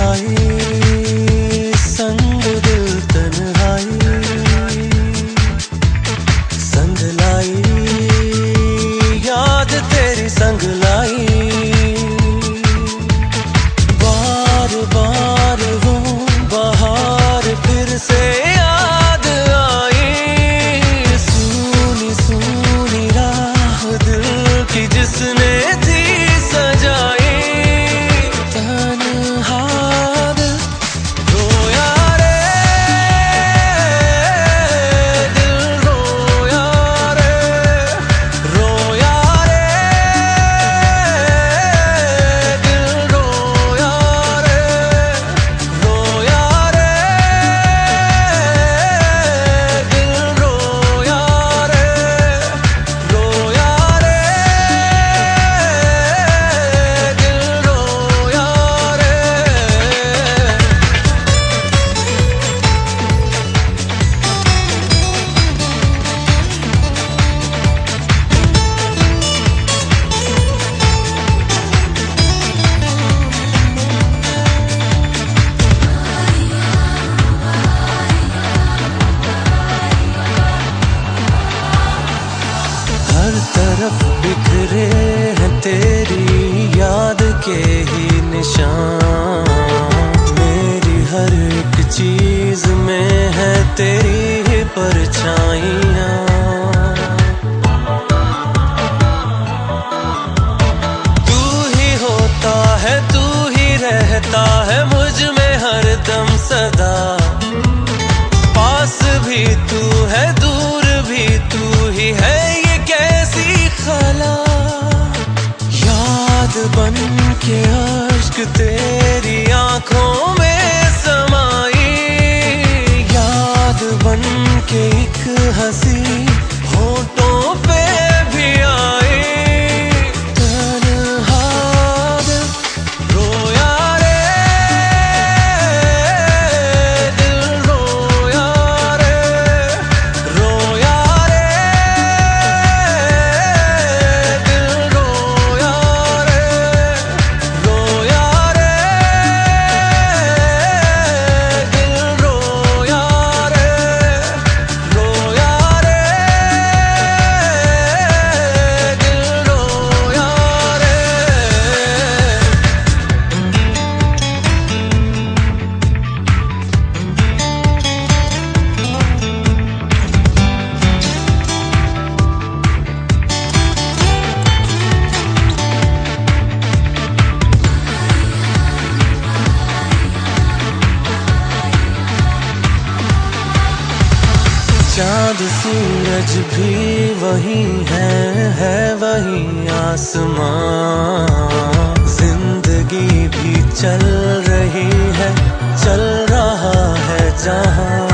आई, संग दिल तन्हाई संग लाई, याद तेरी संग लाई। बार बार वो बहार फिर से याद आई, सूनी सूनी राह दिल की जिसने थी सजाई। हर तरफ बिखरे हैं तेरी याद के ही निशान, मेरी हर एक चीज में है तेरी ही परछाइयाँ। तू ही होता है, तू ही रहता है मुझ में हरदम सदा, पास भी तू है दूर भी तू ही है, कैसी खला। याद बन के अश्क तेरी आंखों में समाई, याद बन के एक हंसी होठों पे भी आई। तन्हा दिल रोया रे, दिल रोया रे, रोया चाँद सूरज भी वही है वही आसमां, जिंदगी भी चल रही है, चल रहा है जहां।